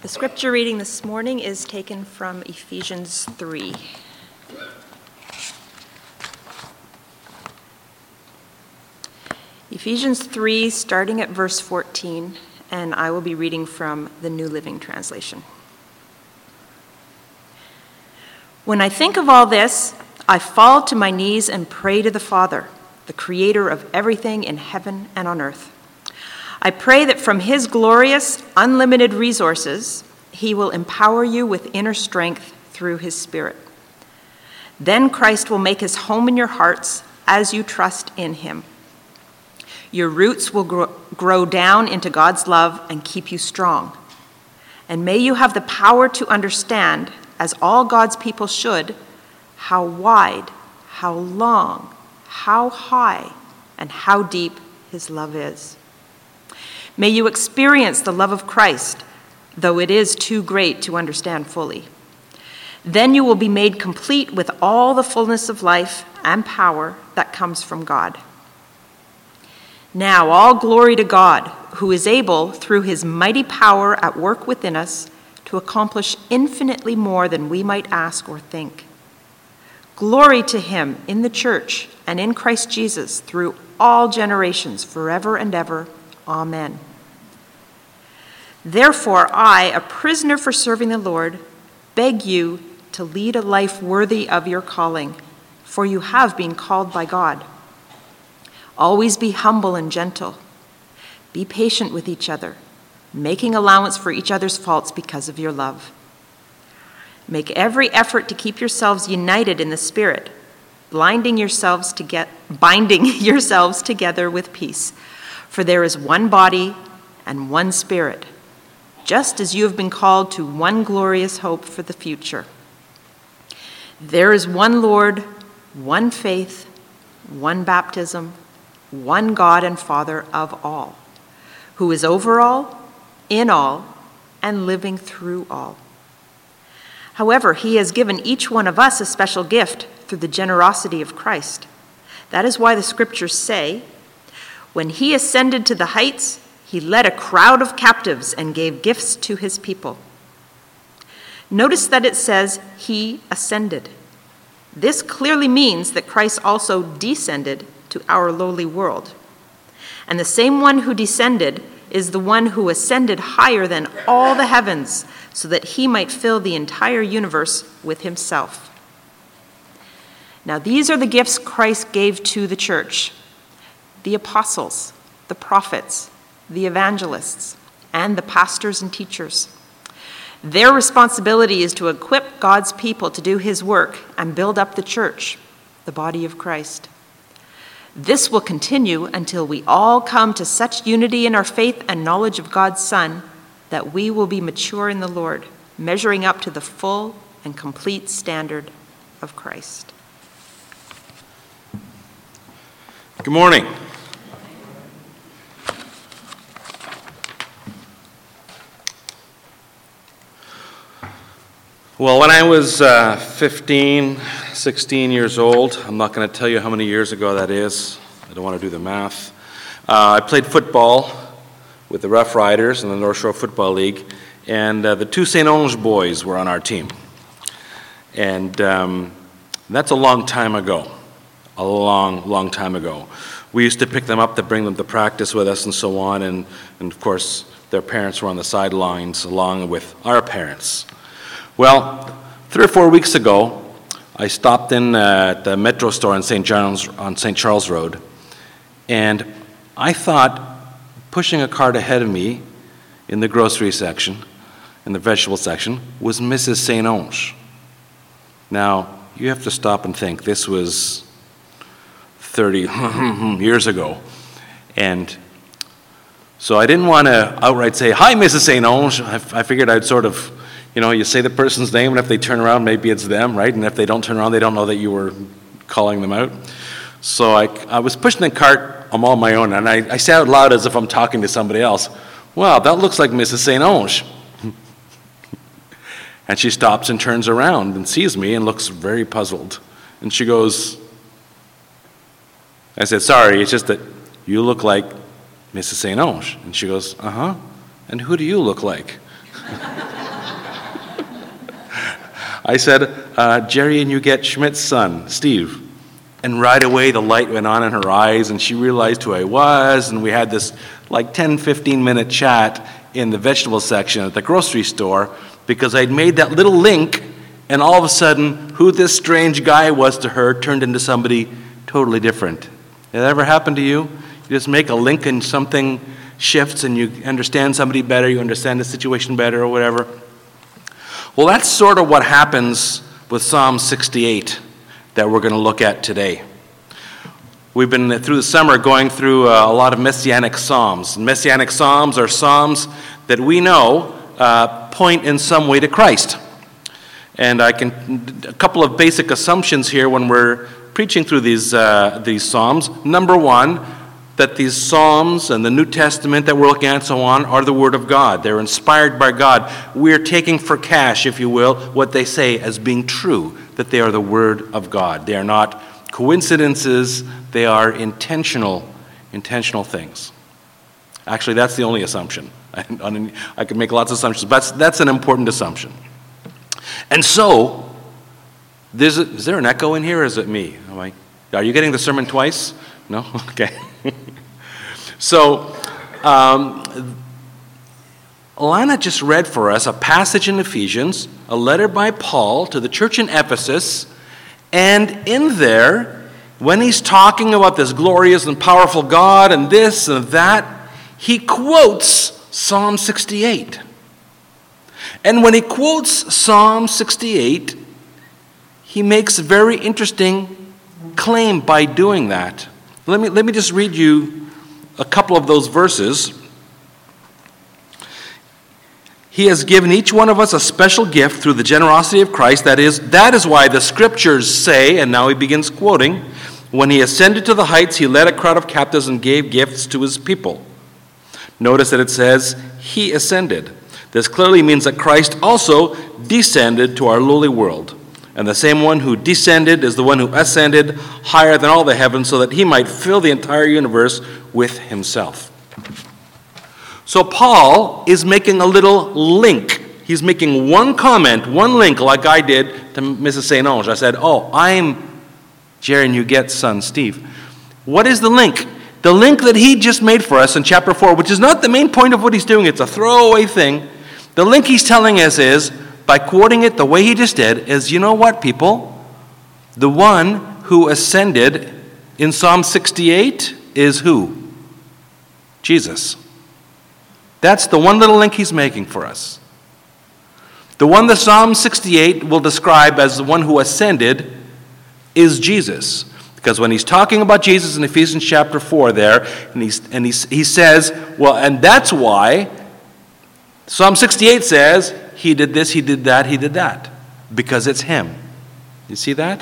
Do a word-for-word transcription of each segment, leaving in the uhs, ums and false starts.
The scripture reading this morning is taken from Ephesians three. Ephesians three, starting at verse fourteen, and I will be reading from the New Living Translation. When I think of all this, I fall to my knees and pray to the Father, the creator of everything in heaven and on earth. I pray that from his glorious, unlimited resources, he will empower you with inner strength through his Spirit. Then Christ will make his home in your hearts as you trust in him. Your roots will grow, grow down into God's love and keep you strong. And may you have the power to understand, as all God's people should, how wide, how long, how high, and how deep his love is. May you experience the love of Christ, though it is too great to understand fully. Then you will be made complete with all the fullness of life and power that comes from God. Now all glory to God, who is able, through his mighty power at work within us, to accomplish infinitely more than we might ask or think. Glory to him in the church and in Christ Jesus through all generations, forever and ever. Amen. Therefore, I, a prisoner for serving the Lord, beg you to lead a life worthy of your calling, for you have been called by God. Always be humble and gentle. Be patient with each other, making allowance for each other's faults because of your love. Make every effort to keep yourselves united in the Spirit, blinding yourselves to get, binding yourselves together with peace. For there is one body and one Spirit, just as you have been called to one glorious hope for the future. There is one Lord, one faith, one baptism, one God and Father of all, who is over all, in all, and living through all. However, he has given each one of us a special gift through the generosity of Christ. That is why the scriptures say, when he ascended to the heights, he led a crowd of captives and gave gifts to his people. Notice that it says he ascended. This clearly means that Christ also descended to our lowly world. And the same one who descended is the one who ascended higher than all the heavens, so that he might fill the entire universe with himself. Now these are the gifts Christ gave to the church: the apostles, the prophets, the evangelists, and the pastors and teachers. Their responsibility is to equip God's people to do his work and build up the church, the body of Christ. This will continue until we all come to such unity in our faith and knowledge of God's Son that we will be mature in the Lord, measuring up to the full and complete standard of Christ. Good morning. Well, when I was uh, fifteen, sixteen years old, I'm not going to tell you how many years ago that is. I don't want to do the math. Uh, I played football with the Rough Riders in the North Shore Football League, and uh, the two Saint Onge boys were on our team. And um, that's a long time ago, a long, long time ago. We used to pick them up to bring them to practice with us and so on, and, and of course, their parents were on the sidelines along with our parents. Well, three or four weeks ago, I stopped in uh, at the Metro store on Saint John's on Saint Charles Road, and I thought pushing a cart ahead of me in the grocery section, in the vegetable section, was Missus Saint Onge. Now, you have to stop and think, this was thirty years ago, and so I didn't want to outright say, "Hi, Missus Saint Onge." I, I figured I'd sort of, you know, you say the person's name, and if they turn around, maybe it's them, right? And if they don't turn around, they don't know that you were calling them out. So I, I was pushing the cart, I'm on my own, and I, I say out loud as if I'm talking to somebody else, "Wow, that looks like Missus Saint Onge." And she stops and turns around and sees me and looks very puzzled. And she goes, I said, "Sorry, it's just that you look like Missus Saint Onge." And she goes, "Uh-huh. And who do you look like?" I said, uh, Jerry and you get Schmidt's son, Steve. And right away the light went on in her eyes and she realized who I was, and we had this like ten, fifteen minute chat in the vegetable section at the grocery store because I'd made that little link, and all of a sudden who this strange guy was to her turned into somebody totally different. Did that ever happen to you? You just make a link and something shifts and you understand somebody better, you understand the situation better or whatever. Well, that's sort of what happens with Psalm sixty-eight that we're going to look at today. We've been through the summer going through uh, a lot of Messianic Psalms. Messianic Psalms are Psalms that we know uh, point in some way to Christ. And I can, a couple of basic assumptions here when we're preaching through these, uh, these Psalms. Number one, that these Psalms and the New Testament that we're looking at and so on are the Word of God. They're inspired by God. We're taking for cash, if you will, what they say as being true, that they are the Word of God. They are not coincidences, they are intentional, intentional things. Actually, that's the only assumption. I, I can make lots of assumptions, but that's, that's an important assumption. And so, there's a, is there an echo in here, or is it me? Am I, are you getting the sermon twice? No? Okay. So, um, Alana just read for us a passage in Ephesians, a letter by Paul to the church in Ephesus, and in there, when he's talking about this glorious and powerful God and this and that, he quotes Psalm sixty-eight. And when he quotes Psalm sixty-eight, he makes a very interesting claim by doing that. Let me, let me just read you a couple of those verses. He has given each one of us a special gift through the generosity of Christ. That is, that is why the scriptures say, and now he begins quoting, when he ascended to the heights, he led a crowd of captives and gave gifts to his people. Notice that it says, he ascended. This clearly means that Christ also descended to our lowly world. And the same one who descended is the one who ascended higher than all the heavens so that he might fill the entire universe with himself. So Paul is making a little link. He's making one comment, one link like I did to Missus Saint Onge. I said, oh, I'm Jerry and you get son Steve. What is the link? The link that he just made for us in chapter four, which is not the main point of what he's doing. It's a throwaway thing. The link he's telling us is, by quoting it the way he just did, is, you know what, people? The one who ascended in Psalm sixty-eight is who? Jesus. That's the one little link he's making for us. The one that Psalm sixty-eight will describe as the one who ascended is Jesus. Because when he's talking about Jesus in Ephesians chapter four there, and, he's, and he's, he says, well, and that's why Psalm sixty-eight says, he did this, he did that, he did that. Because it's him. You see that?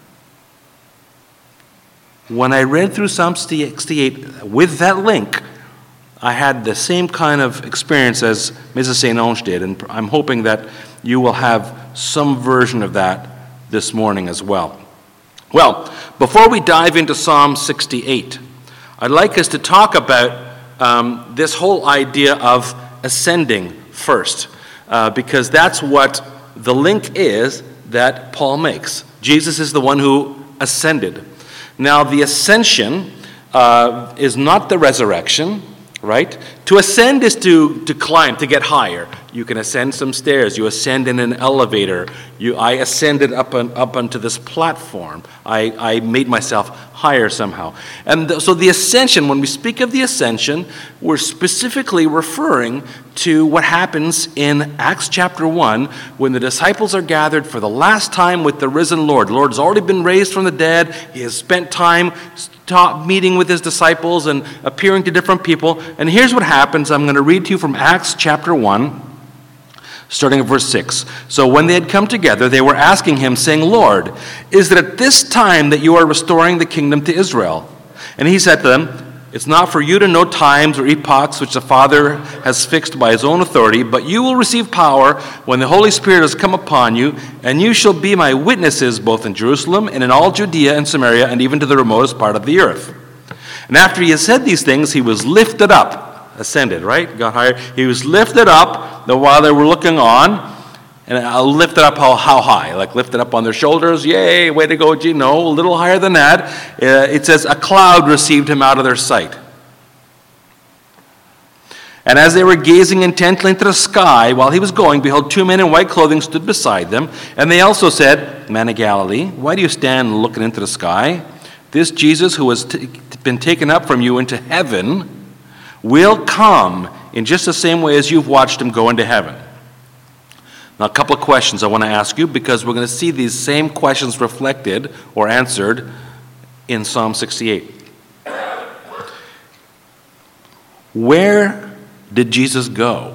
When I read through Psalm sixty-eight with that link, I had the same kind of experience as Missus Saint Onge did, and I'm hoping that you will have some version of that this morning as well. Well, before we dive into Psalm sixty-eight, I'd like us to talk about um, this whole idea of ascending first, uh, because that's what the link is that Paul makes. Jesus is the one who ascended. Now, the ascension uh, is not the resurrection, right? To ascend is to, to climb, to get higher. You can ascend some stairs. You ascend in an elevator. You, I ascended up, on, up onto this platform. I, I made myself higher somehow. And th- so the ascension, when we speak of the ascension, we're specifically referring to what happens in Acts chapter one when the disciples are gathered for the last time with the risen Lord. The Lord has already been raised from the dead. He has spent time ta- meeting with his disciples and appearing to different people. And here's what happens. I'm going to read to you from Acts chapter one. Starting at verse six. So when they had come together, they were asking him, saying, Lord, is it at this time that you are restoring the kingdom to Israel? And he said to them, it's not for you to know times or epochs which the Father has fixed by his own authority, but you will receive power when the Holy Spirit has come upon you, and you shall be my witnesses both in Jerusalem and in all Judea and Samaria and even to the remotest part of the earth. And after he had said these things, he was lifted up. Ascended, right? Got higher. He was lifted up while they were looking on, And I'll lift it up how, how high? Like lift it up on their shoulders? Yay, way to go, G. No, a little higher than that. Uh, it says, a cloud received him out of their sight. And as they were gazing intently into the sky while he was going, behold, two men in white clothing stood beside them. And they also said, Men of Galilee, why do you stand looking into the sky? This Jesus who has t- been taken up from you into heaven will come in just the same way as you've watched him go into heaven. Now, a couple of questions I want to ask you, because we're going to see these same questions reflected or answered in Psalm sixty-eight. Where did Jesus go?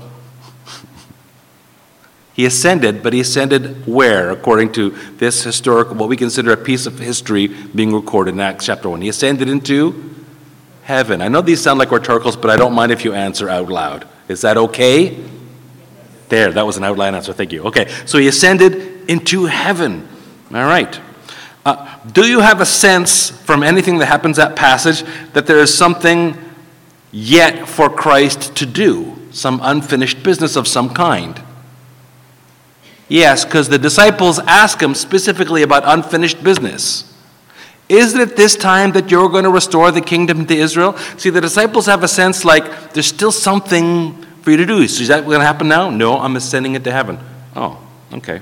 He ascended, but he ascended where, according to this historical, what we consider a piece of history being recorded in Acts chapter one? He ascended into heaven. I know these sound like rhetoricals, but I don't mind if you answer out loud. Is that okay? There, that was an outline answer. Thank you. Okay, so he ascended into heaven. All right. Uh, do you have a sense from anything that happens that passage that there is something yet for Christ to do? Some unfinished business of some kind? Yes, because the disciples ask him specifically about unfinished business. Is it this time that you're going to restore the kingdom to Israel? See, the disciples have a sense like there's still something for you to do. So is that going to happen now? No, I'm ascending into heaven. Oh, okay.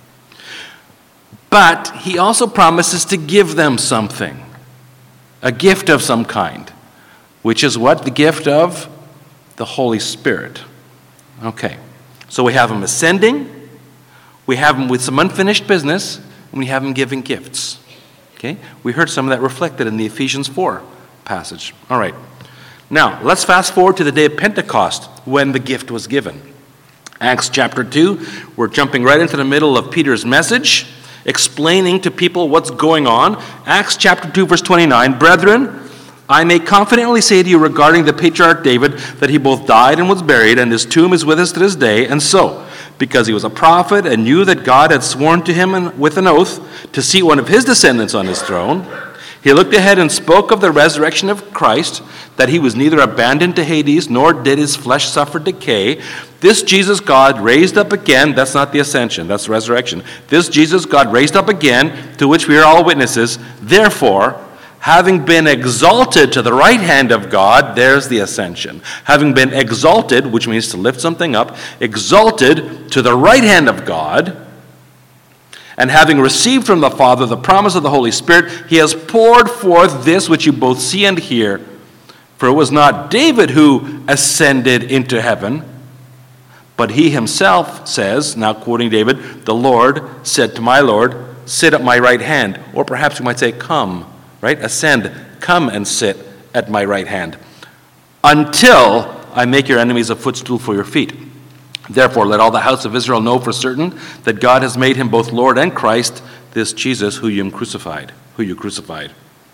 But he also promises to give them something, a gift of some kind, which is what? The gift of the Holy Spirit. Okay, so we have him ascending, we have him with some unfinished business, and we have him giving gifts. Okay, we heard some of that reflected in the Ephesians four passage. All right. Now, let's fast forward to the day of Pentecost when the gift was given. Acts chapter two, we're jumping right into the middle of Peter's message, explaining to people what's going on. Acts chapter two, verse twenty-nine, Brethren, I may confidently say to you regarding the patriarch David that he both died and was buried, and his tomb is with us to this day, and so, because he was a prophet and knew that God had sworn to him with an oath to seat one of his descendants on his throne, he looked ahead and spoke of the resurrection of Christ, that he was neither abandoned to Hades, nor did his flesh suffer decay. This Jesus God raised up again, that's not the ascension, that's the resurrection. This Jesus God raised up again, to which we are all witnesses. Therefore, having been exalted to the right hand of God, there's the ascension. Having been exalted, which means to lift something up, exalted to the right hand of God, and having received from the Father the promise of the Holy Spirit, he has poured forth this which you both see and hear. For it was not David who ascended into heaven, but he himself says, now quoting David, the Lord said to my Lord, sit at my right hand. Or perhaps we might say, come, right? Ascend, come and sit at my right hand, until I make your enemies a footstool for your feet. Therefore, let all the house of Israel know for certain that God has made him both Lord and Christ, this Jesus who you crucified, who you crucified.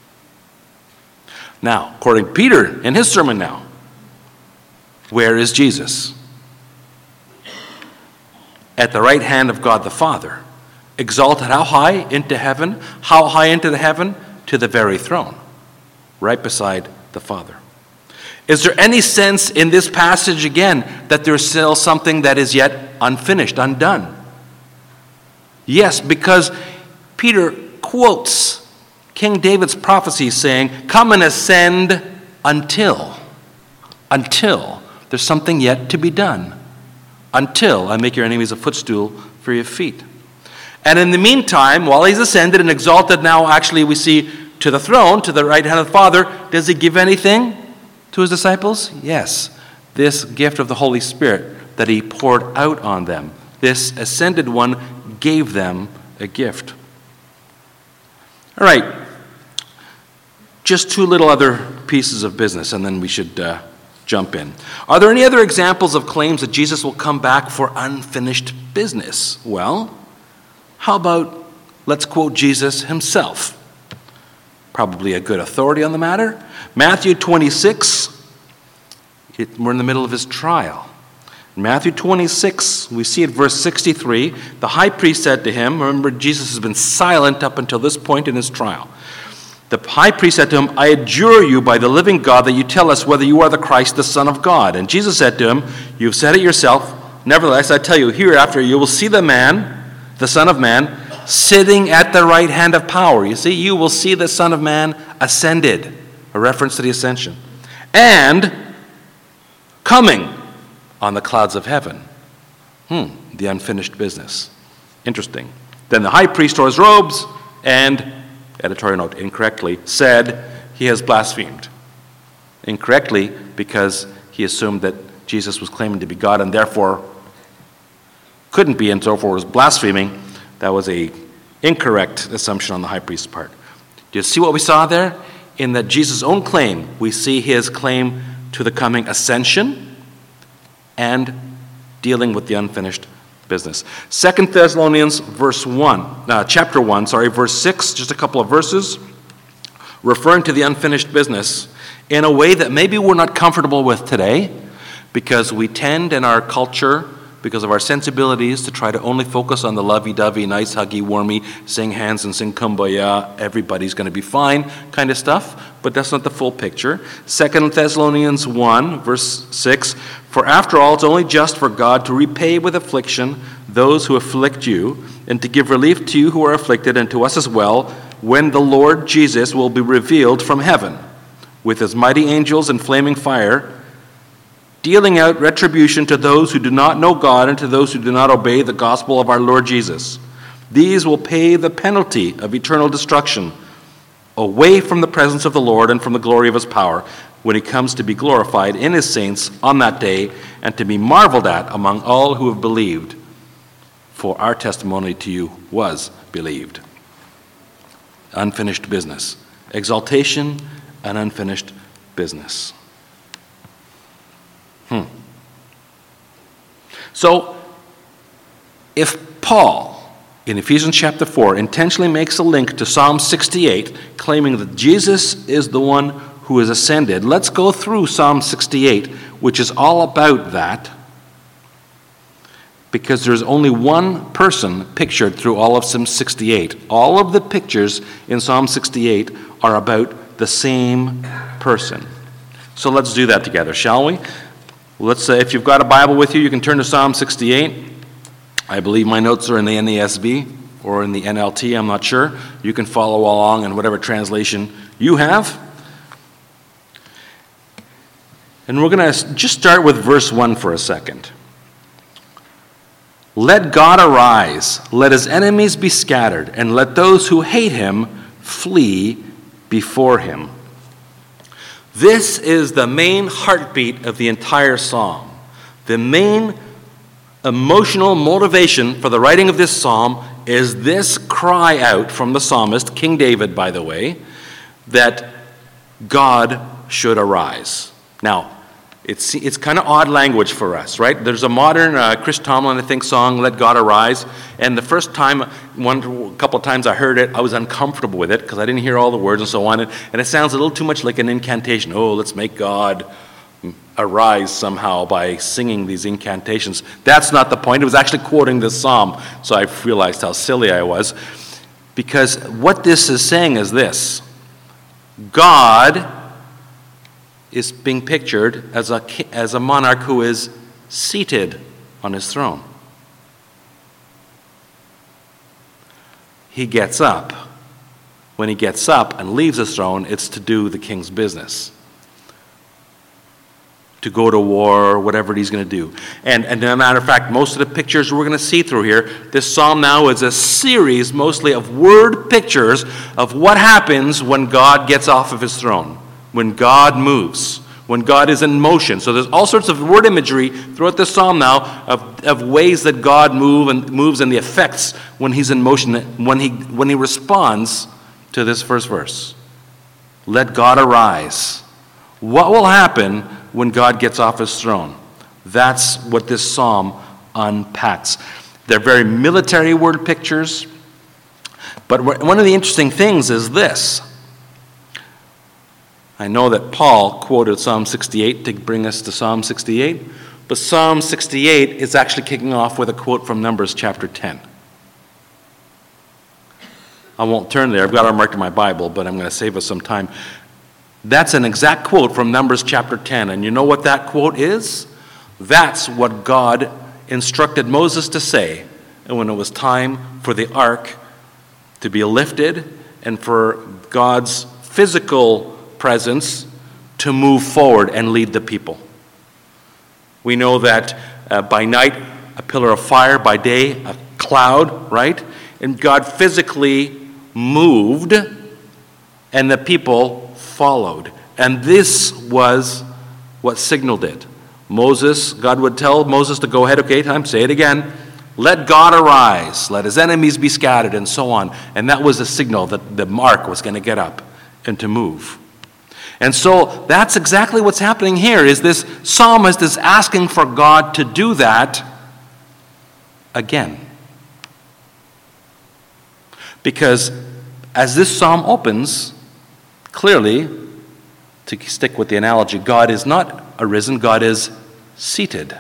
Now, according to Peter in his sermon now, where is Jesus? At the right hand of God the Father, exalted how high? Into heaven. How high into the heaven? To the very throne, right beside the Father. Is there any sense in this passage again that there's still something that is yet unfinished, undone? Yes, because Peter quotes King David's prophecy saying, come and ascend until, until there's something yet to be done, until I make your enemies a footstool for your feet. And in the meantime, while he's ascended and exalted now, actually we see to the throne, to the right hand of the Father, does he give anything to his disciples? Yes, this gift of the Holy Spirit that he poured out on them. This ascended one gave them a gift. All right, just two little other pieces of business, and then we should uh, jump in. Are there any other examples of claims that Jesus will come back for unfinished business? Well, how about, let's quote Jesus himself. Probably a good authority on the matter. Matthew twenty-six, it, we're in the middle of his trial. In Matthew twenty-six, we see at verse sixty-three, the high priest said to him, remember Jesus has been silent up until this point in his trial. The high priest said to him, I adjure you by the living God that you tell us whether you are the Christ, the Son of God. And Jesus said to him, you've said it yourself, nevertheless, I tell you, hereafter you will see the man, the Son of Man, sitting at the right hand of power. You see, you will see the Son of Man ascended, a reference to the ascension, and coming on the clouds of heaven. Hmm, the unfinished business. Interesting. Then the high priest tore his robes and, editorial note, incorrectly, said he has blasphemed. Incorrectly because he assumed that Jesus was claiming to be God and therefore couldn't be, and so forth was blaspheming. That was a incorrect assumption on the high priest's part. Do you see what we saw there? In that Jesus' own claim, we see his claim to the coming ascension and dealing with the unfinished business. Second Thessalonians verse one, uh, chapter one, sorry, verse six, just a couple of verses, referring to the unfinished business in a way that maybe we're not comfortable with today, because we tend in our culture, because of our sensibilities, to try to only focus on the lovey-dovey, nice, huggy, warmy, sing hands and sing kumbaya, everybody's going to be fine kind of stuff, but that's not the full picture. Second Thessalonians one, verse six, for after all, it's only just for God to repay with affliction those who afflict you, and to give relief to you who are afflicted, and to us as well, when the Lord Jesus will be revealed from heaven, with his mighty angels in flaming fire, dealing out retribution to those who do not know God and to those who do not obey the gospel of our Lord Jesus. These will pay the penalty of eternal destruction, away from the presence of the Lord and from the glory of his power, when he comes to be glorified in his saints on that day, and to be marveled at among all who have believed. For our testimony to you was believed. Unfinished business. Exaltation and unfinished business. Hmm. So, if Paul, in Ephesians chapter four, intentionally makes a link to Psalm sixty-eight, claiming that Jesus is the one who is ascended, let's go through Psalm sixty-eight, which is all about that, because there's only one person pictured through all of Psalm sixty-eight. All of the pictures in Psalm sixty-eight are about the same person. So let's do that together, shall we? Let's say, if you've got a Bible with you, you can turn to Psalm sixty-eight. I believe my notes are in the N A S B or in the N L T, I'm not sure. You can follow along in whatever translation you have. And we're going to just start with verse one for a second. Let God arise, let his enemies be scattered, and let those who hate him flee before him. This is the main heartbeat of the entire psalm. The main emotional motivation for the writing of this psalm is this cry out from the psalmist, King David, by the way, that God should arise. Now, it's it's kind of odd language for us, right? There's a modern uh, Chris Tomlin, I think, song, Let God Arise, and the first time, one a couple of times I heard it, I was uncomfortable with it because I didn't hear all the words and so on, and, and it sounds a little too much like an incantation. Oh, let's make God arise somehow by singing these incantations. That's not the point. It was actually quoting this psalm, so I realized how silly I was, because what this is saying is this: God is being pictured as a, as a monarch who is seated on his throne. He gets up. When he gets up and leaves his throne, it's to do the king's business. To go to war, whatever he's going to do. And, and as a matter of fact, most of the pictures we're going to see through here, this psalm now is a series mostly of word pictures of what happens when God gets off of his throne. When God moves, when God is in motion. So there's all sorts of word imagery throughout the psalm now of, of ways that God move and moves and the effects when he's in motion, when he when he responds to this first verse. Let God arise. What will happen when God gets off his throne? That's what this psalm unpacks. They're very military word pictures, but one of the interesting things is this. I know that Paul quoted Psalm sixty-eight to bring us to Psalm sixty-eight, but Psalm sixty-eight is actually kicking off with a quote from Numbers chapter ten. I won't turn there. I've got it marked in my Bible, but I'm going to save us some time. That's an exact quote from Numbers chapter ten, and you know what that quote is? That's what God instructed Moses to say, and when it was time for the ark to be lifted and for God's physical presence to move forward and lead the people. We know that uh, by night, a pillar of fire, by day, a cloud, right? And God physically moved, and the people followed. And this was what signaled it. Moses, God would tell Moses to go ahead, okay, time, say it again. Let God arise, let his enemies be scattered, and so on. And that was a signal that the mark was going to get up and to move. And so that's exactly what's happening here, is this psalmist is asking for God to do that again. Because as this psalm opens, clearly, to stick with the analogy, God is not arisen, God is seated.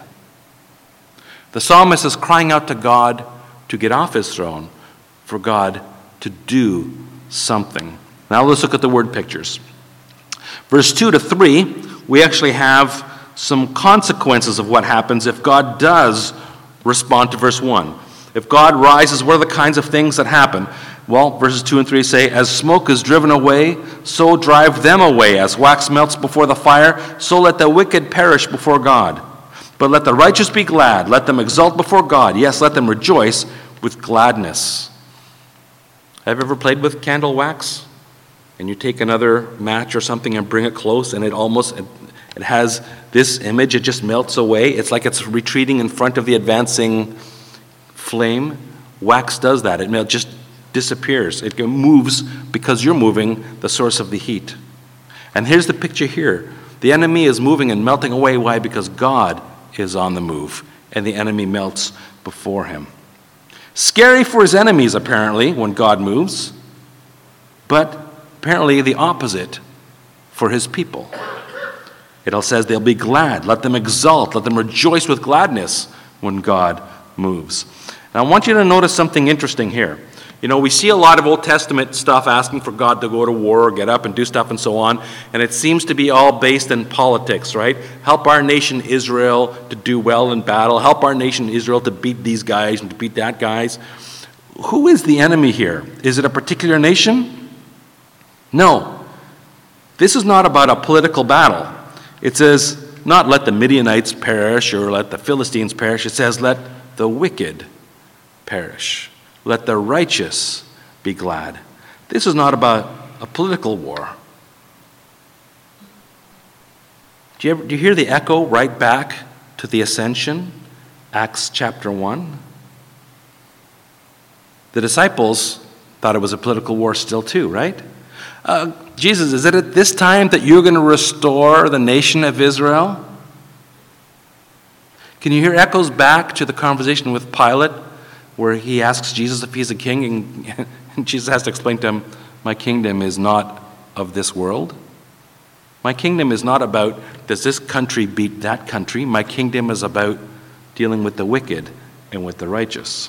The psalmist is crying out to God to get off his throne, for God to do something. Now let's look at the word pictures. Verse two to three, we actually have some consequences of what happens if God does respond to verse one. If God rises, what are the kinds of things that happen? Well, verses two and three say, as smoke is driven away, so drive them away. As wax melts before the fire, so let the wicked perish before God. But let the righteous be glad. Let them exult before God. Yes, let them rejoice with gladness. Have you ever played with candle wax? And you take another match or something and bring it close, and it almost, it, it has this image, it just melts away. It's like it's retreating in front of the advancing flame. Wax does that. It just disappears. It moves because you're moving the source of the heat. And here's the picture here. The enemy is moving and melting away. Why? Because God is on the move, and the enemy melts before him. Scary for his enemies, apparently, when God moves, but apparently the opposite for his people. It all says they'll be glad. Let them exult. Let them rejoice with gladness when God moves. Now, I want you to notice something interesting here. You know, we see a lot of Old Testament stuff asking for God to go to war or get up and do stuff and so on, and it seems to be all based in politics, right? Help our nation Israel to do well in battle. Help our nation Israel to beat these guys and to beat that guys. Who is the enemy here? Is it a particular nation? No. This is not about a political battle. It says, not let the Midianites perish or let the Philistines perish. It says, let the wicked perish. Let the righteous be glad. This is not about a political war. Do you, ever, do you hear the echo right back to the ascension? Acts chapter one. The disciples thought it was a political war still too, right? Uh, Jesus, is it at this time that you're going to restore the nation of Israel? Can you hear echoes back to the conversation with Pilate, where he asks Jesus if he's a king, and, and Jesus has to explain to him, my kingdom is not of this world. My kingdom is not about, does this country beat that country? My kingdom is about dealing with the wicked and with the righteous.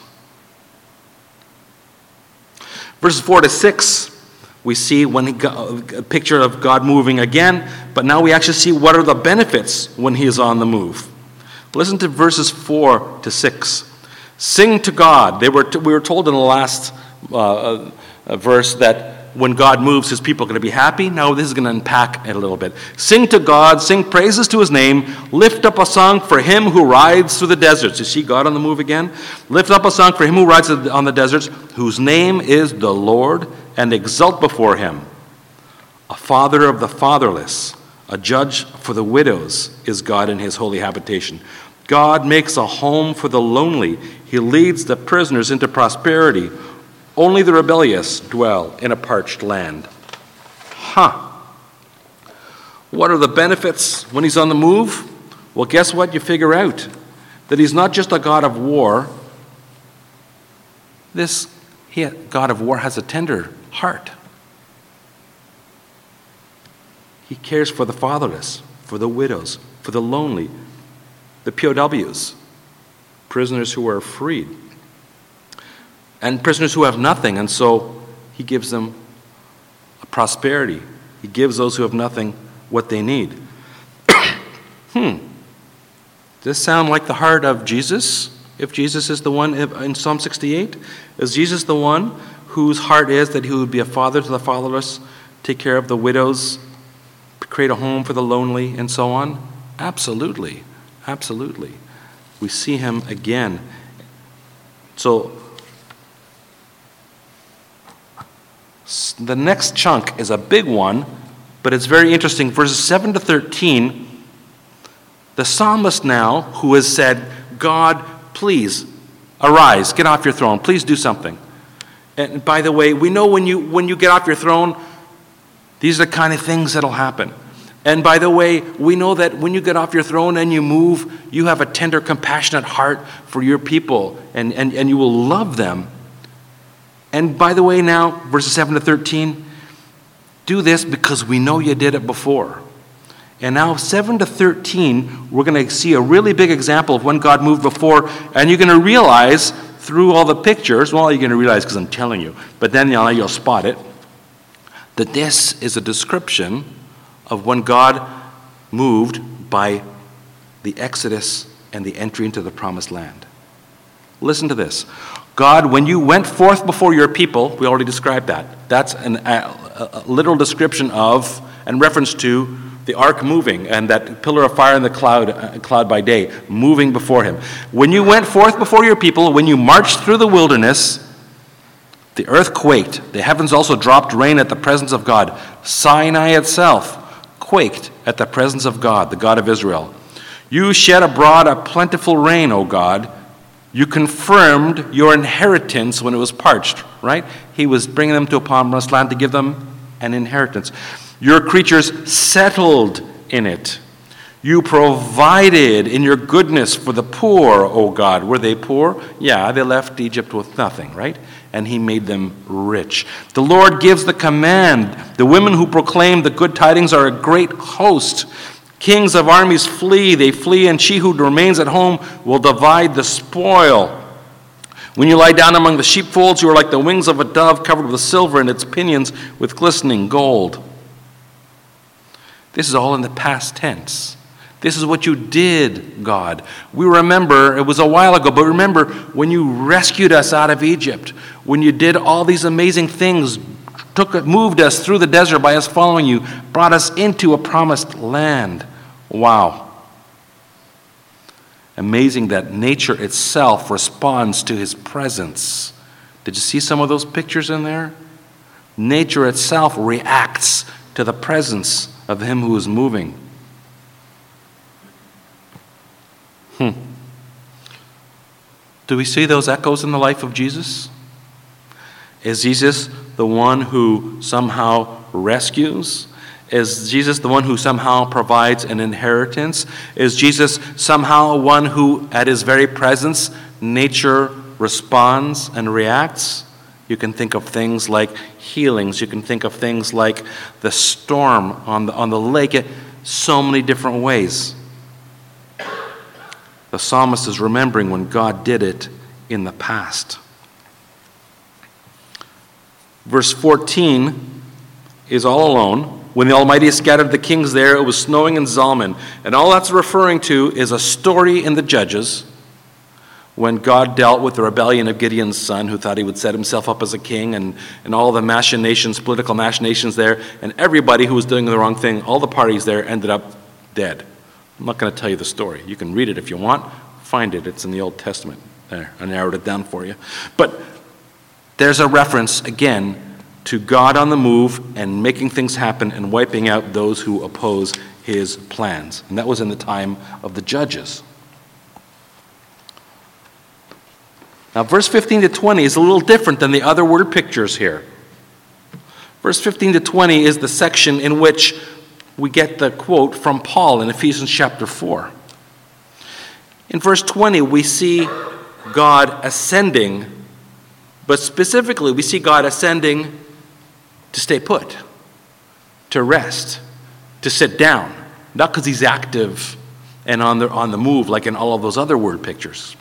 Verses four to six, we see when he got a picture of God moving again, but now we actually see what are the benefits when he is on the move. Listen to verses four to six. Sing to God. They were t- we were told in the last uh, uh, verse that when God moves, his people are going to be happy. Now this is going to unpack it a little bit. Sing to God, sing praises to his name, lift up a song for him who rides through the deserts. You see God on the move again? Lift up a song for him who rides on the deserts, whose name is the Lord, and exult before him. A father of the fatherless, a judge for the widows is God in his holy habitation. God makes a home for the lonely. He leads the prisoners into prosperity. Only the rebellious dwell in a parched land. Huh. What are the benefits when he's on the move? Well, guess what? You figure out that he's not just a God of war. This he, God of war has a tender heart. He cares for the fatherless, for the widows, for the lonely, the P O Ws, prisoners who are freed, and prisoners who have nothing, and so he gives them a prosperity. He gives those who have nothing what they need. hmm. Does this sound like the heart of Jesus? If Jesus is the one in Psalm sixty-eight? Is Jesus the one whose heart is that he would be a father to the fatherless, take care of the widows, create a home for the lonely, and so on? Absolutely. Absolutely. We see him again. So, the next chunk is a big one, but it's very interesting. Verses seven to thirteen, the psalmist now, who has said, God, please, arise, get off your throne, please do something. And by the way, we know when you when you get off your throne, these are the kind of things that'll happen. And by the way, we know that when you get off your throne and you move, you have a tender, compassionate heart for your people, and, and, and you will love them. And by the way, now, verses seven to thirteen, do this because we know you did it before. And now, seven to thirteen, we're going to see a really big example of when God moved before, and you're going to realize through all the pictures, well, you're going to realize because I'm telling you, but then you'll, you'll spot it, that this is a description of when God moved by the Exodus and the entry into the promised land. Listen to this. God, when you went forth before your people, we already described that. That's an, a, a literal description of and reference to the ark moving and that pillar of fire in the cloud, uh, cloud by day, moving before him. When you went forth before your people, when you marched through the wilderness, the earth quaked. The heavens also dropped rain at the presence of God. Sinai itself quaked at the presence of God, the God of Israel. You shed abroad a plentiful rain, O God. You confirmed your inheritance when it was parched, right? He was bringing them to a promised land to give them an inheritance. Your creatures settled in it. You provided in your goodness for the poor, O God. Were they poor? Yeah, they left Egypt with nothing, right? And he made them rich. The Lord gives the command. The women who proclaim the good tidings are a great host. Kings of armies flee, they flee, and she who remains at home will divide the spoil. When you lie down among the sheepfolds, you are like the wings of a dove covered with silver and its pinions with glistening gold. This is all in the past tense. This is what you did, God. We remember, it was a while ago, but remember when you rescued us out of Egypt, when you did all these amazing things, took, moved us through the desert by us following you, brought us into a promised land. Wow. Amazing that nature itself responds to his presence. Did you see some of those pictures in there? Nature itself reacts to the presence of him who is moving. Hmm. Do we see those echoes in the life of Jesus? Is Jesus the one who somehow rescues? Is Jesus the one who somehow provides an inheritance? Is Jesus somehow one who, at his very presence, nature responds and reacts? You can think of things like healings. You can think of things like the storm on the, on the lake. So many different ways. The psalmist is remembering when God did it in the past. Verse fourteen is all alone. When the Almighty scattered the kings there, it was snowing in Zalman. And all that's referring to is a story in the Judges when God dealt with the rebellion of Gideon's son, who thought he would set himself up as a king, and, and all the machinations, political machinations there, and everybody who was doing the wrong thing, all the parties there ended up dead. I'm not going to tell you the story. You can read it if you want. Find it. It's in the Old Testament. There, I narrowed it down for you. But there's a reference, again, to God on the move and making things happen and wiping out those who oppose his plans. And that was in the time of the Judges. Now, verse fifteen to twenty is a little different than the other word pictures here. Verse fifteen to twenty is the section in which we get the quote from Paul in Ephesians chapter four. In verse twenty, we see God ascending, but specifically we see God ascending to stay put, to rest, to sit down, not because he's active and on the, on the move like in all of those other word pictures.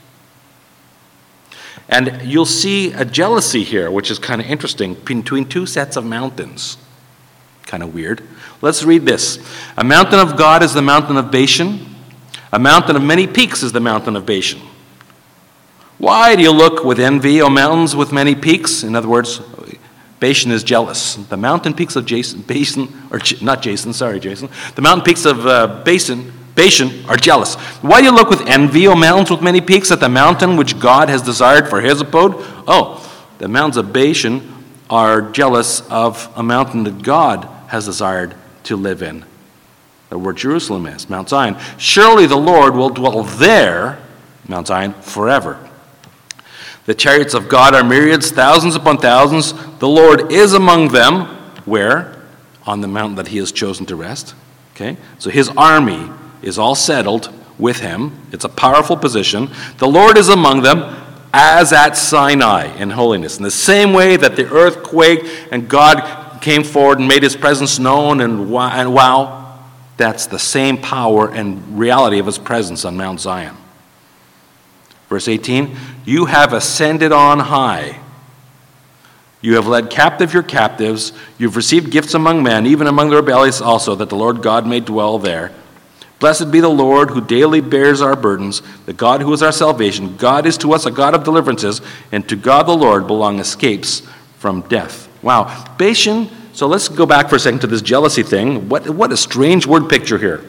And you'll see a jealousy here, which is kind of interesting, between two sets of mountains. Kind of weird. Let's read this. A mountain of God is the mountain of Bashan, A mountain of many peaks is the mountain of Bashan. Why do you look with envy, O mountains with many peaks? In other words, Bashan is jealous. The mountain peaks of Jason, Bashan, or not Jason, sorry, Jason. The mountain peaks of uh, Bashan, Bashan are jealous. Why do you look with envy, O mountains with many peaks, at the mountain which God has desired for his abode? Oh, the mountains of Bashan are jealous of a mountain that God has desired to live in. The word Jerusalem is, Mount Zion. Surely the Lord will dwell there, Mount Zion, forever. The chariots of God are myriads, thousands upon thousands. The Lord is among them. Where? On the mountain that he has chosen to rest. Okay? So his army is all settled with him. It's a powerful position. The Lord is among them as at Sinai in holiness. In the same way that the earth quaked and God came forward and made his presence known, and wow, and wow, that's the same power and reality of his presence on Mount Zion. Verse eighteen, you have ascended on high. You have led captive your captives. You've received gifts among men, even among the rebellious also, that the Lord God may dwell there. Blessed be the Lord who daily bears our burdens, the God who is our salvation. God is to us a God of deliverances, and to God the Lord belong escapes from death. Wow. Bashan, so let's go back for a second to this jealousy thing. What, what a strange word picture here.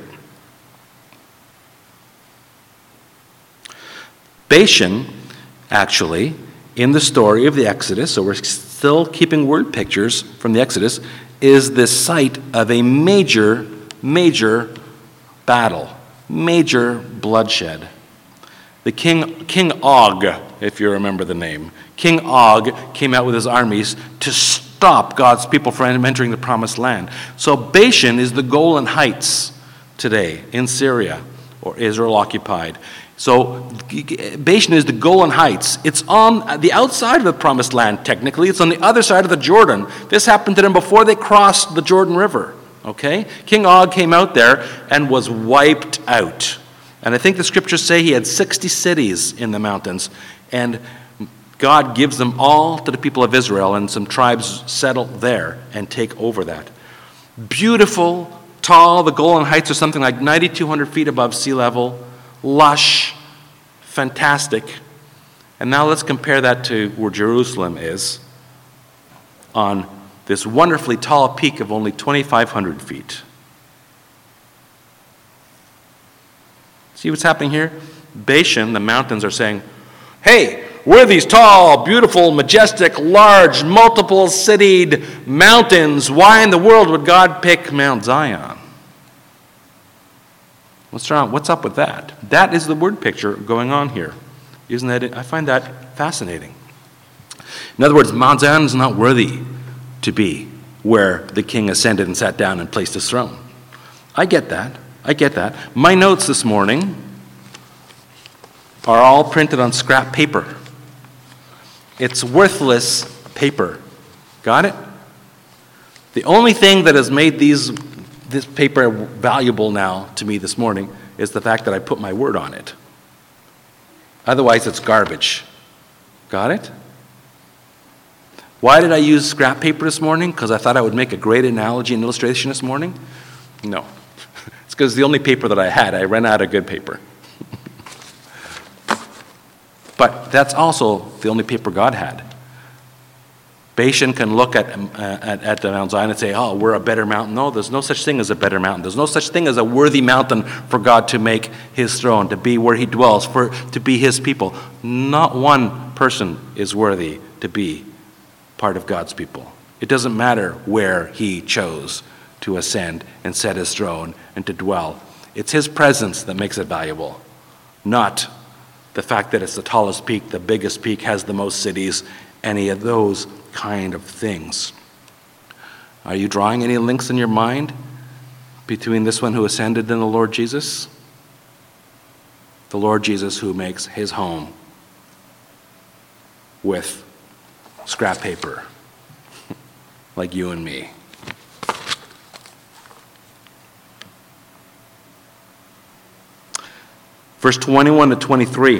Bashan, actually, in the story of the Exodus, so we're still keeping word pictures from the Exodus, is the site of a major, major battle, major bloodshed. The king, King Og, if you remember the name, King Og came out with his armies to stop God's people from entering the promised land. So Bashan is the Golan Heights today in Syria, or Israel occupied. So Bashan is the Golan Heights. It's on the outside of the promised land, technically. It's on the other side of the Jordan. This happened to them before they crossed the Jordan River. Okay? King Og came out there and was wiped out. And I think the scriptures say he had sixty cities in the mountains. And God gives them all to the people of Israel, and some tribes settle there and take over that. Beautiful, tall. The Golan Heights are something like nine thousand two hundred feet above sea level. Lush, fantastic. And now let's compare that to where Jerusalem is, on this wonderfully tall peak of only twenty-five hundred feet. See what's happening here? Bashan, the mountains, are saying, hey, we're these tall, beautiful, majestic, large, multiple-citied mountains. Why in the world would God pick Mount Zion? What's wrong? What's up with that? That is the word picture going on here. Isn't that it? I find that fascinating. In other words, Mount Zion is not worthy to be where the king ascended and sat down and placed his throne. I get that. I get that. My notes this morning are all printed on scrap paper. It's worthless paper. Got it? The only thing that has made these this paper valuable now to me this morning is the fact that I put my word on it. Otherwise, it's garbage. Got it? Why did I use scrap paper this morning? Because I thought I would make a great analogy and illustration this morning? No. It's because the only paper that I had, I ran out of good paper. But that's also the only paper God had. Bashan can look at, uh, at, at the Mount Zion and say, oh, we're a better mountain. No, there's no such thing as a better mountain. There's no such thing as a worthy mountain for God to make his throne, to be where he dwells, for to be his people. Not one person is worthy to be part of God's people. It doesn't matter where he chose to ascend and set his throne and to dwell. It's his presence that makes it valuable, not the fact that it's the tallest peak, the biggest peak, has the most cities, any of those kind of things. Are you drawing any links in your mind between this one who ascended and the Lord Jesus? The Lord Jesus who makes his home with scrap paper, like you and me. Verse twenty-one to twenty-three.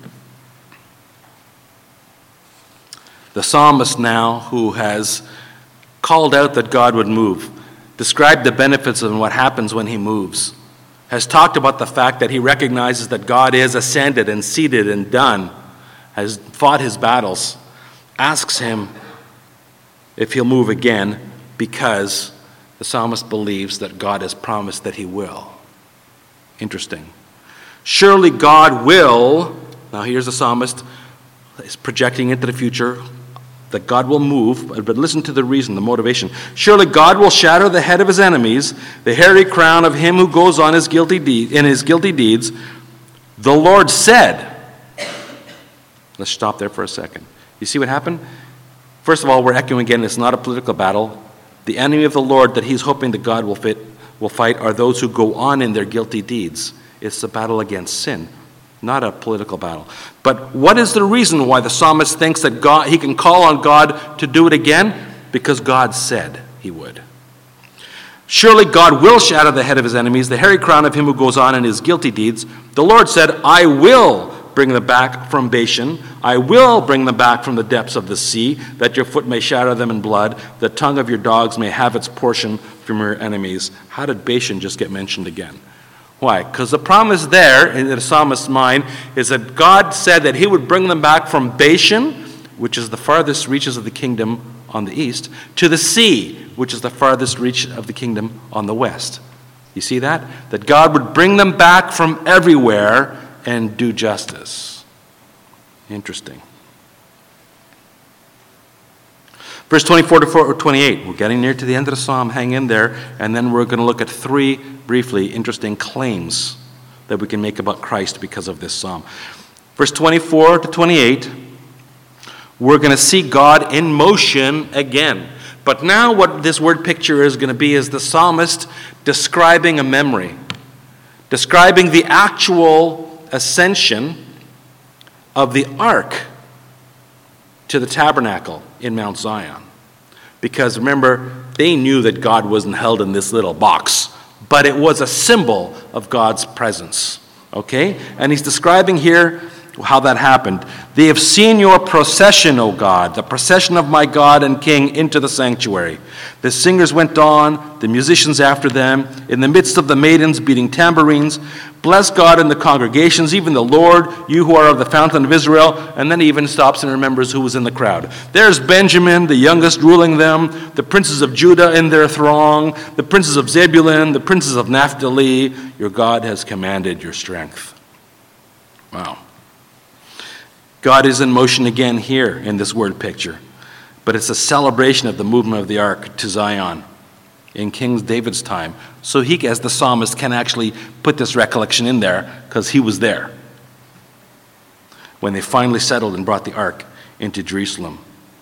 The psalmist now, who has called out that God would move, described the benefits of what happens when he moves. has talked about the fact that he recognizes that God is ascended and seated and done, has fought his battles, asks him if he'll move again, because the psalmist believes that God has promised that he will. Interesting. Surely God will, now here's the psalmist, is projecting into the future, that God will move, but listen to the reason, the motivation. Surely God will shatter the head of his enemies, the hairy crown of him who goes on his guilty deed, in his guilty deeds. The Lord said. Let's stop there for a second. You see what happened? First of all, we're echoing again, it's not a political battle. The enemy of the Lord that he's hoping that God will, fit, will fight are those who go on in their guilty deeds. It's a battle against sin, not a political battle. But what is the reason why the psalmist thinks that God, he can call on God to do it again? Because God said he would. Surely God will shatter the head of his enemies, the hairy crown of him who goes on in his guilty deeds. The Lord said, I will bring them back from Bashan. I will bring them back from the depths of the sea, that your foot may shatter them in blood. The tongue of your dogs may have its portion from your enemies. How did Bashan just get mentioned again? Why? Because the promise there in the psalmist's mind is that God said that he would bring them back from Bashan, which is the farthest reaches of the kingdom on the east, to the sea, which is the farthest reach of the kingdom on the west. You see that? That God would bring them back from everywhere and do justice. Interesting. Verse twenty-four to twenty-eight. We're getting near to the end of the psalm. Hang in there. And then we're going to look at three, briefly, interesting claims that we can make about Christ because of this psalm. Verse twenty-four to twenty-eight. We're going to see God in motion again. But now what this word picture is going to be is the psalmist describing a memory. Describing the actual ascension of the ark to the tabernacle in Mount Zion. Because remember, they knew that God wasn't held in this little box, but it was a symbol of God's presence. Okay? And he's describing here how that happened. They have seen your procession, O God, the procession of my God and King into the sanctuary. The singers went on, the musicians after them, in the midst of the maidens beating tambourines. Bless God in the congregations, even the Lord, you who are of the fountain of Israel. And then he even stops and remembers who was in the crowd. There's Benjamin, the youngest, ruling them, the princes of Judah in their throng, the princes of Zebulun, the princes of Naphtali. Your God has commanded your strength. Wow. God is in motion again here in this word picture. But it's a celebration of the movement of the ark to Zion in King David's time. So he, as the psalmist, can actually put this recollection in there because he was there when they finally settled and brought the ark into Jerusalem.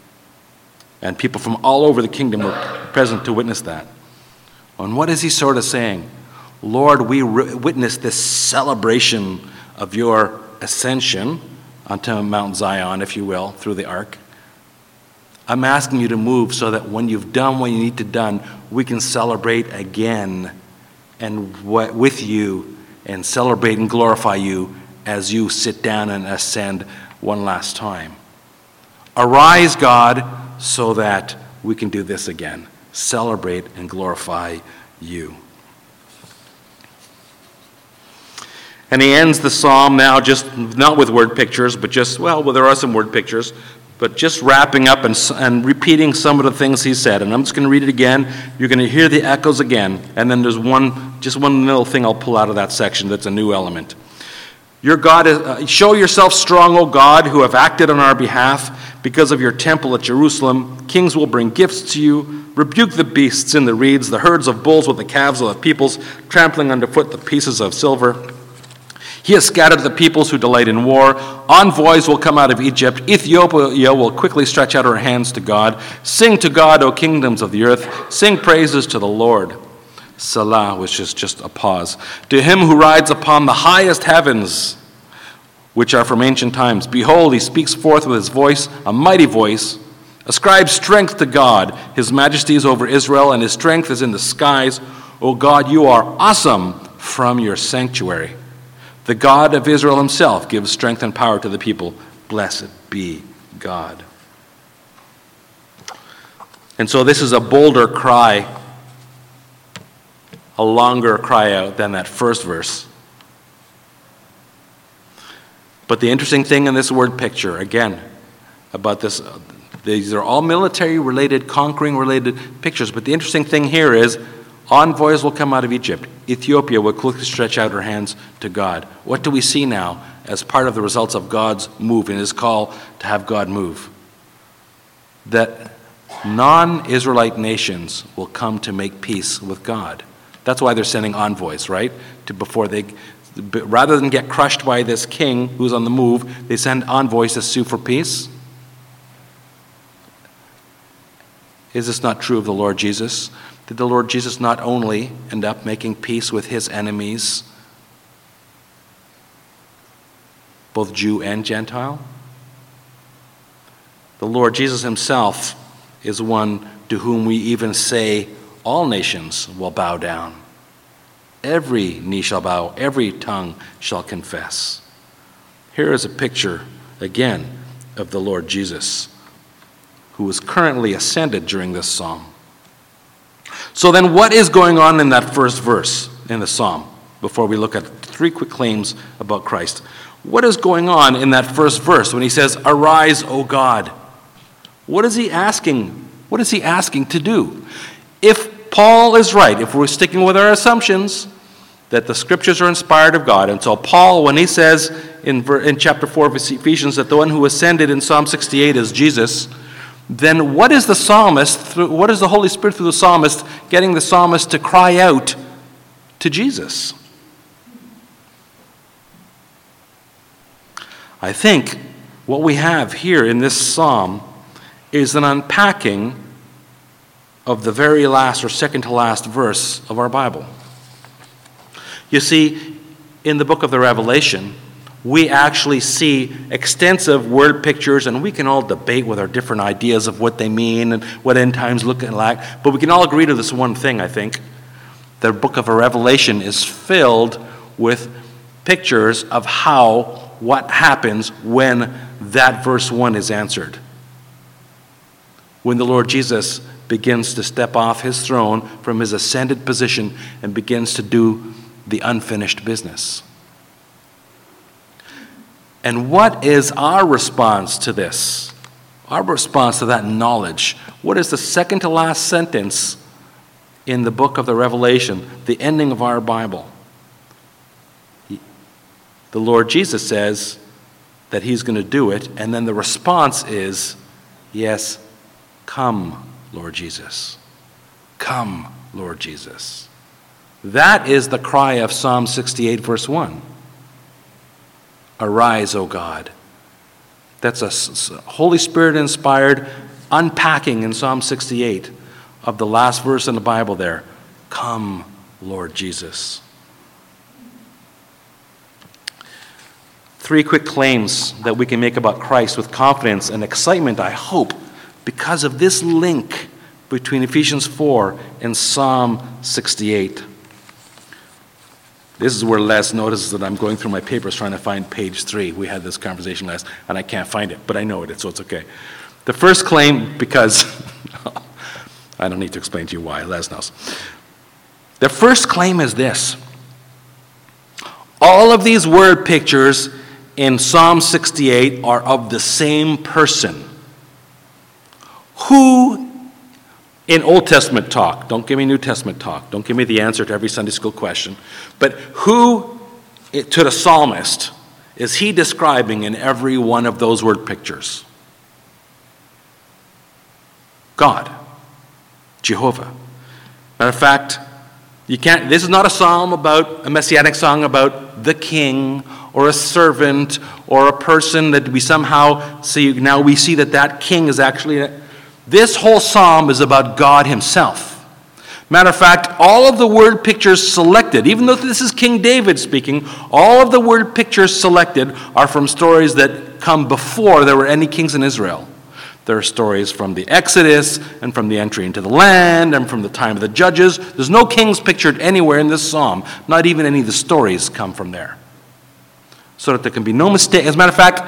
And people from all over the kingdom were present to witness that. And what is he sort of saying? Lord, we re- witness this celebration of your ascension onto Mount Zion, if you will, through the ark. I'm asking you to move so that when you've done what you need to done, we can celebrate again and w- with you and celebrate and glorify you as you sit down and ascend one last time. Arise, God, so that we can do this again. Celebrate and glorify you. And he ends the psalm now just not with word pictures, but just, well, well there are some word pictures, but just wrapping up and, and repeating some of the things he said. And I'm just going to read it again. You're going to hear the echoes again. And then there's one, just one little thing I'll pull out of that section that's a new element. Your God, is, uh, show yourself strong, O God, who have acted on our behalf because of your temple at Jerusalem. Kings will bring gifts to you. Rebuke the beasts in the reeds, the herds of bulls with the calves of the peoples, trampling underfoot the pieces of silver. He has scattered the peoples who delight in war. Envoys will come out of Egypt. Ethiopia will quickly stretch out her hands to God. Sing to God, O kingdoms of the earth. Sing praises to the Lord. Selah, which is just a pause. To him who rides upon the highest heavens, which are from ancient times. Behold, he speaks forth with his voice, a mighty voice. Ascribe strength to God. His majesty is over Israel, and his strength is in the skies. O God, you are awesome from your sanctuary. The God of Israel himself gives strength and power to the people. Blessed be God. And so this is a bolder cry a longer cry out than that first verse. But the interesting thing in this word picture, again, about this, these are all military-related, conquering-related pictures, but the interesting thing here is envoys will come out of Egypt. Ethiopia will quickly stretch out her hands to God. What do we see now as part of the results of God's move and his call to have God move? That non-Israelite nations will come to make peace with God. That's why they're sending envoys, right? To before they, rather than get crushed by this king who's on the move, they send envoys to sue for peace. Is this not true of the Lord Jesus? Did the Lord Jesus not only end up making peace with his enemies, both Jew and Gentile? The Lord Jesus himself is one to whom we even say all nations will bow down. Every knee shall bow, every tongue shall confess. Here is a picture, again, of the Lord Jesus, who is currently ascended during this psalm. So then what is going on in that first verse in the psalm, before we look at three quick claims about Christ? What is going on in that first verse when he says, "Arise, O God"? What is he asking? What is he asking to do? If Paul is right, if we're sticking with our assumptions that the scriptures are inspired of God, and so Paul, when he says in, in chapter four of Ephesians that the one who ascended in Psalm sixty-eight is Jesus, then what is the psalmist, through, what is the Holy Spirit through the psalmist getting the psalmist to cry out to Jesus? I think what we have here in this psalm is an unpacking of the very last or second to last verse of our Bible. You see, in the book of the Revelation, we actually see extensive word pictures, and we can all debate with our different ideas of what they mean and what end times look like, but we can all agree to this one thing, I think. The book of Revelation is filled with pictures of how, what happens when that verse one is answered. When the Lord Jesus begins to step off his throne from his ascended position and begins to do the unfinished business. And what is our response to this? Our response to that knowledge? What is the second to last sentence in the book of the Revelation, the ending of our Bible? He, the Lord Jesus says that he's going to do it, and then the response is, yes, come, Lord Jesus. Come, Lord Jesus. That is the cry of Psalm sixty-eight, verse one. Arise, O God. That's a Holy Spirit-inspired unpacking in Psalm sixty-eight of the last verse in the Bible there. Come, Lord Jesus. Three quick claims that we can make about Christ with confidence and excitement, I hope, because of this link between Ephesians four and Psalm sixty-eight. This is where Les notices that I'm going through my papers trying to find page three. We had this conversation last, and I can't find it, but I know it, so it's okay. The first claim, because I don't need to explain to you why, Les knows. The first claim is this. All of these word pictures in Psalm sixty-eight are of the same person. Who, in Old Testament talk, don't give me New Testament talk, don't give me the answer to every Sunday school question, but who, to the psalmist, is he describing in every one of those word pictures? God, Jehovah. Matter of fact, you can't, this is not a psalm about, a messianic song about the king or a servant or a person that we somehow see, now we see that that king is actually, this whole psalm is about God himself. Matter of fact, all of the word pictures selected, even though this is King David speaking, all of the word pictures selected are from stories that come before there were any kings in Israel. There are stories from the Exodus and from the entry into the land and from the time of the judges. There's no kings pictured anywhere in this psalm. Not even any of the stories come from there. So that there can be no mistake. As a matter of fact,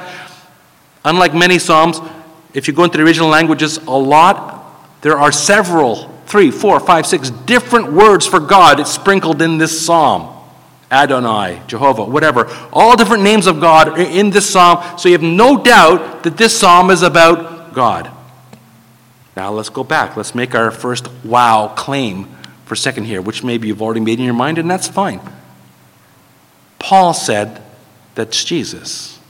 unlike many psalms, if you go into the original languages, a lot, there are several three, four, five, six different words for God sprinkled in this psalm. Adonai, Jehovah, whatever. All different names of God are in this psalm, so you have no doubt that this psalm is about God. Now let's go back. Let's make our first wow claim for a second here, which maybe you've already made in your mind, and that's fine. Paul said that's Jesus.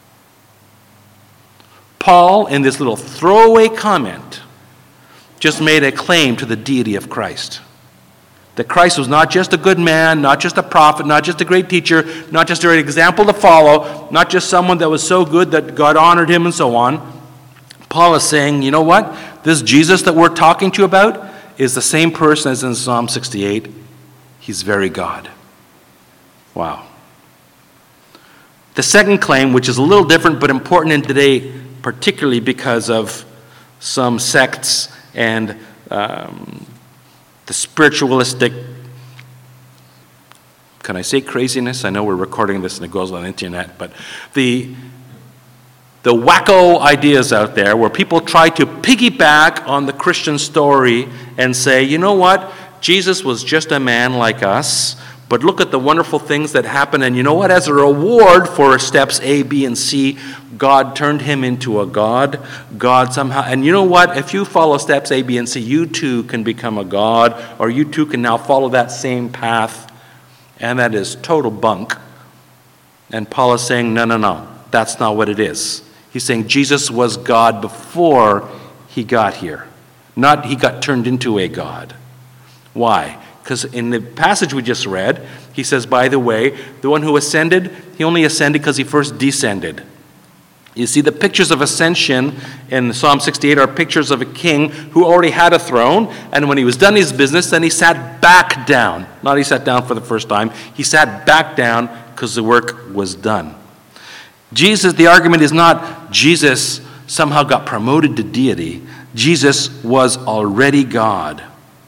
Paul, in this little throwaway comment, just made a claim to the deity of Christ. That Christ was not just a good man, not just a prophet, not just a great teacher, not just a great example to follow, not just someone that was so good that God honored him and so on. Paul is saying, you know what? This Jesus that we're talking to you about is the same person as in Psalm sixty-eight. He's very God. Wow. The second claim, which is a little different but important in today, particularly because of some sects and um, the spiritualistic, can I say craziness? I know we're recording this and it goes on the internet, but the the wacko ideas out there where people try to piggyback on the Christian story and say, you know what, Jesus was just a man like us, but look at the wonderful things that happened, and you know what, as a reward for steps A, B, and C, God turned him into a God. God somehow, and you know what, if you follow steps A, B, and C, you too can become a God, or you too can now follow that same path, and that is total bunk. And Paul is saying, no, no, no, that's not what it is. He's saying Jesus was God before he got here, not he got turned into a God. Why? Because in the passage we just read, he says, by the way, the one who ascended, he only ascended because he first descended. You see, the pictures of ascension in Psalm sixty-eight are pictures of a king who already had a throne, and when he was done his business, then he sat back down. Not he sat down for the first time, he sat back down because the work was done. Jesus, the argument is not Jesus somehow got promoted to deity. Jesus was already God.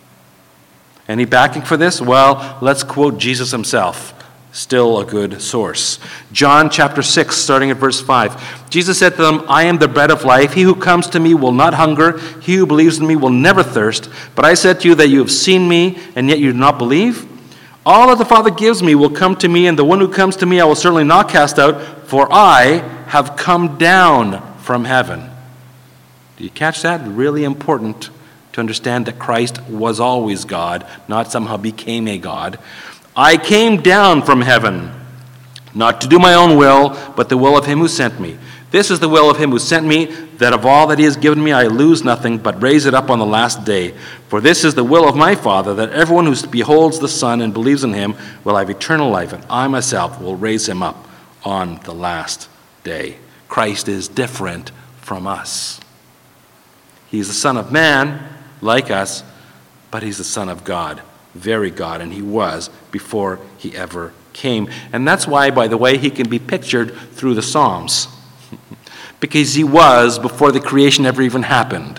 Any backing for this? Well, let's quote Jesus himself. Still a good source. John chapter six, starting at verse five. Jesus said to them, I am the bread of life. He who comes to me will not hunger. He who believes in me will never thirst. But I said to you that you have seen me, and yet you do not believe. All that the Father gives me will come to me, and the one who comes to me I will certainly not cast out, for I have come down from heaven. Do you catch that? Really important to understand that Christ was always God, not somehow became a God. I came down from heaven, not to do my own will, but the will of him who sent me. This is the will of him who sent me, that of all that he has given me I lose nothing, but raise it up on the last day. For this is the will of my Father, that everyone who beholds the Son and believes in him will have eternal life, and I myself will raise him up on the last day. Christ is different from us. He's the Son of Man, like us, but he's the Son of God, very God, and he was before he ever came. And that's why, by the way, he can be pictured through the Psalms, because he was before the creation ever even happened.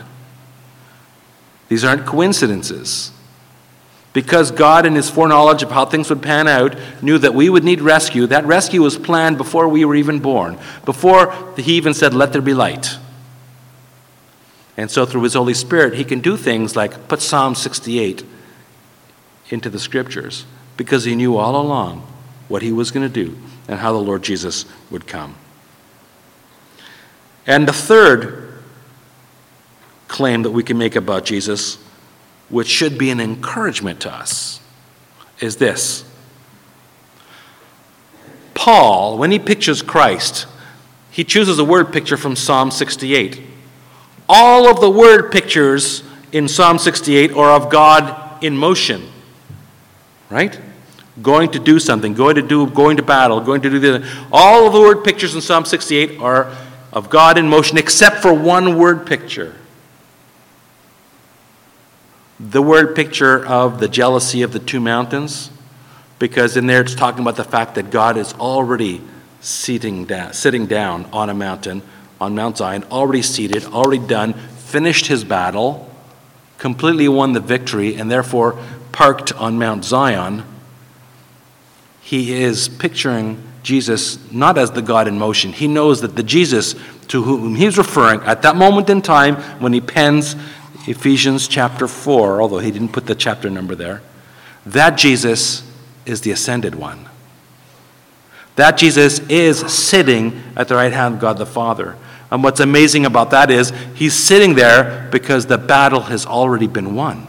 These aren't coincidences. Because God, in his foreknowledge of how things would pan out, knew that we would need rescue. That rescue was planned before we were even born, before he even said, let there be light. And so through his Holy Spirit, he can do things like put Psalm sixty-eight into the scriptures, because he knew all along what he was going to do and how the Lord Jesus would come. And the third claim that we can make about Jesus, which should be an encouragement to us, is this. Paul, when he pictures Christ, he chooses a word picture from Psalm sixty-eight. All of the word pictures in Psalm sixty-eight are of God in motion, right? Going to do something, going to do, going to battle, going to do the. All of the word pictures in Psalm sixty-eight are of God in motion, except for one word picture. The word picture of the jealousy of the two mountains, because in there it's talking about the fact that God is already sitting down, sitting down on a mountain, on Mount Zion, already seated, already done, finished his battle, completely won the victory, and therefore parked on Mount Zion. He is picturing Jesus not as the God in motion. He knows that the Jesus to whom he's referring at that moment in time when he pens Ephesians chapter four, although he didn't put the chapter number there, that Jesus is the ascended one. That Jesus is sitting at the right hand of God the Father. And what's amazing about that is he's sitting there because the battle has already been won.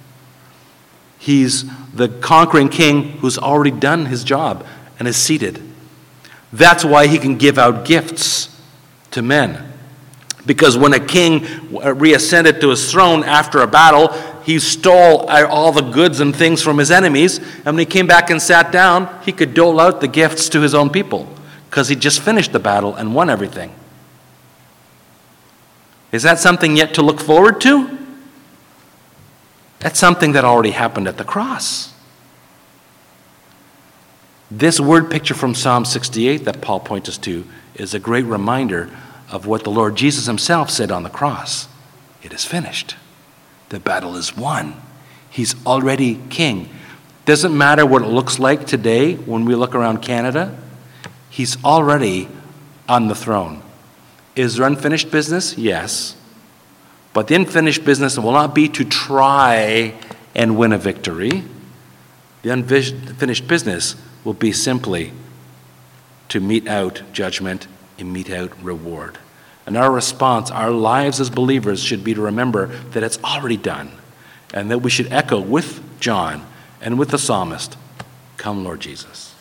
He's the conquering king who's already done his job and is seated. That's why he can give out gifts to men. Because when a king reascended to his throne after a battle, he stole all the goods and things from his enemies. And when he came back and sat down, he could dole out the gifts to his own people because he just finished the battle and won everything. Is that something yet to look forward to? That's something that already happened at the cross. This word picture from Psalm sixty-eight that Paul points us to is a great reminder of what the Lord Jesus himself said on the cross. It is finished. The battle is won. He's already king. Doesn't matter what it looks like today when we look around Canada. He's already on the throne. Is there unfinished business? Yes. But the unfinished business will not be to try and win a victory. The unfinished business will be simply to mete out judgment and mete out reward. And our response, our lives as believers should be to remember that it's already done and that we should echo with John and with the psalmist, "Come, Lord Jesus."